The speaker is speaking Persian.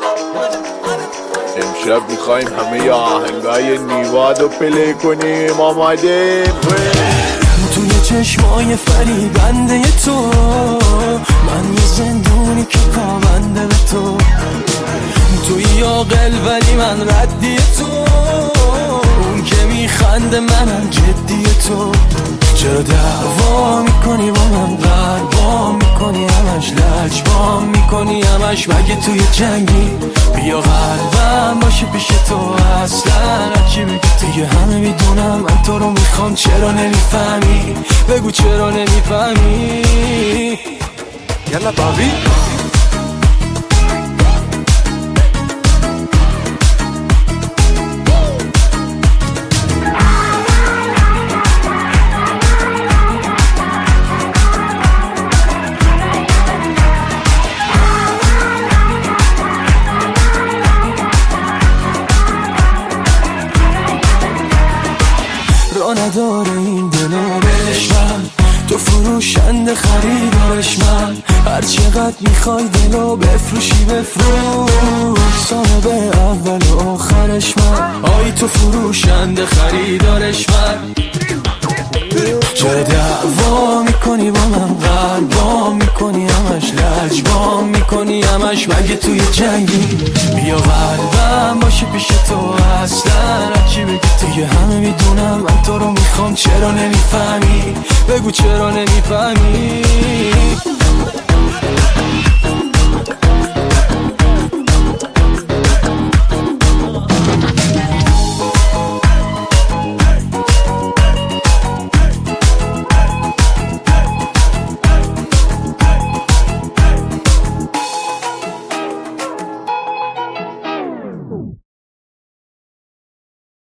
امشب میخوایم همه آهنگای نیواد رو پلی کنیم. آمادیم؟ توی چشمای فریبنده تو من یه زندونی که پابنده به تو، توی عاقل ولی من ردی تو، اون که میخنده منم جدی تو. چرا دعوا میکنی با من، قربا میکنی همش، لجبا میکنی همش، مگه توی جنگی؟ بیا قلبم باشه پیش تو، اصلا هرچی بگی دیگه همه میدونم من تو رو میخوام. چرا نمیفهمی؟ بگو چرا نمیفهمی؟ یلا بابی را نداره این دلو بهش، من تو فروشنده خریدارش، من هر چقدر میخوای دلو بفروشی بفروش، صاحب اول و آخرش من، آی تو فروشنده خریدارش من. چرا دعوا میکنی با من، قلبا میکنی همش، لجبا میکنی همش، مگه توی جنگی؟ بیا قلبم باشه پیش تو، اصلا هرچی بگی دیگه همه میدونم من تو رو میخوام. چرا نمیفهمی؟ بگو چرا نمیفهمی؟